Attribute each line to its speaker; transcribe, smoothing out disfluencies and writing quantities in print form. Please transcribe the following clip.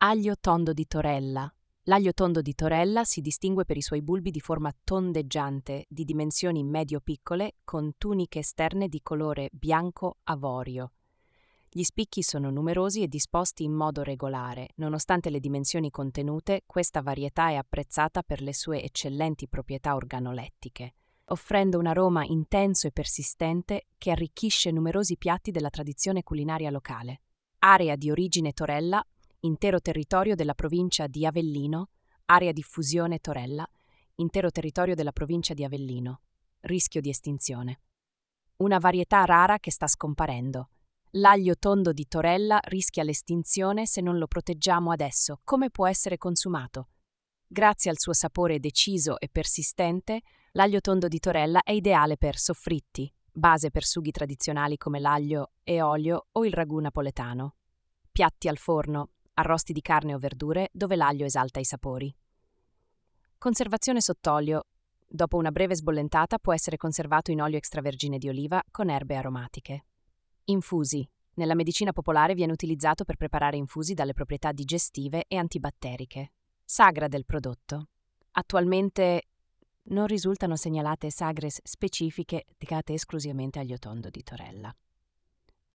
Speaker 1: Aglio tondo di Torella. L'aglio tondo di Torella si distingue per i suoi bulbi di forma tondeggiante, di dimensioni medio-piccole, con tuniche esterne di colore bianco-avorio. Gli spicchi sono numerosi e disposti in modo regolare. Nonostante le dimensioni contenute, questa varietà è apprezzata per le sue eccellenti proprietà organolettiche, offrendo un aroma intenso e persistente che arricchisce numerosi piatti della tradizione culinaria locale. Area di origine Torella, intero territorio della provincia di Avellino, area diffusione Torella, intero territorio della provincia di Avellino. Rischio di estinzione. Una varietà rara che sta scomparendo. L'aglio tondo di Torella rischia l'estinzione se non lo proteggiamo adesso. Come può essere consumato? Grazie al suo sapore deciso e persistente, l'aglio tondo di Torella è ideale per soffritti, base per sughi tradizionali come l'aglio e olio o il ragù napoletano. Piatti al forno, arrosti di carne o verdure dove l'aglio esalta i sapori. Conservazione sott'olio. Dopo una breve sbollentata può essere conservato in olio extravergine di oliva con erbe aromatiche. Infusi. Nella medicina popolare viene utilizzato per preparare infusi dalle proprietà digestive e antibatteriche. Sagra del prodotto. Attualmente non risultano segnalate sagre specifiche dedicate esclusivamente aglio tondo di Torella.